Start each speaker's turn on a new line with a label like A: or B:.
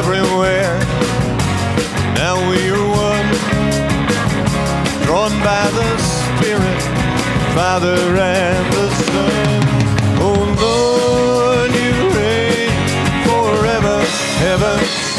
A: everywhere. Now we are one, drawn by the Spirit, Father and the